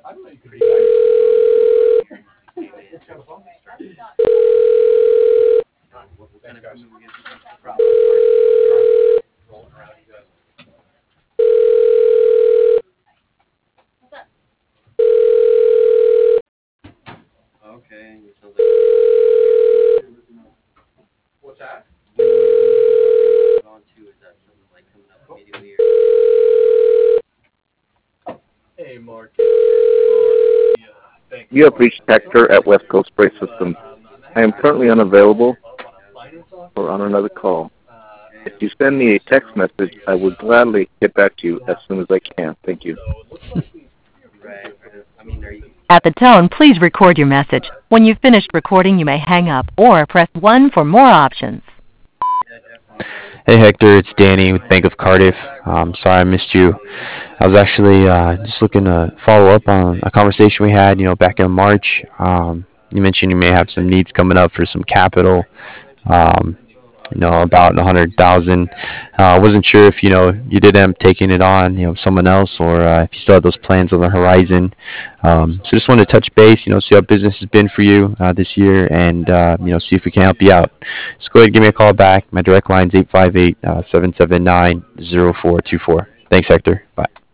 What kind of equipment we get? Rolling around, you guys. Okay, it sounds like. What's that? On to is that something like coming up immediately? Hey, Mark. Thanks You so have much. reached Hector at West Coast Spray Systems. I am currently unavailable or on another call. If you send me a text message, I will gladly get back to you as soon as I can. Thank you. Right. I mean, are you? At the tone, please record your message. When you've finished recording, you may hang up or press 1 for more options. Hey Hector, it's Danny with Bank of Cardiff. Sorry I missed you. I was actually just looking to follow up on a conversation we had, back in March. You mentioned you may have some needs coming up for some capital, about 100,000. Wasn't sure if you did end up taking it on, someone else, or if you still have those plans on the horizon. So just wanted to touch base, see how business has been for you this year, and see if we can help you out. Just go ahead and give me a call back. My direct line is 858-779-0424. Thanks, Hector. Bye.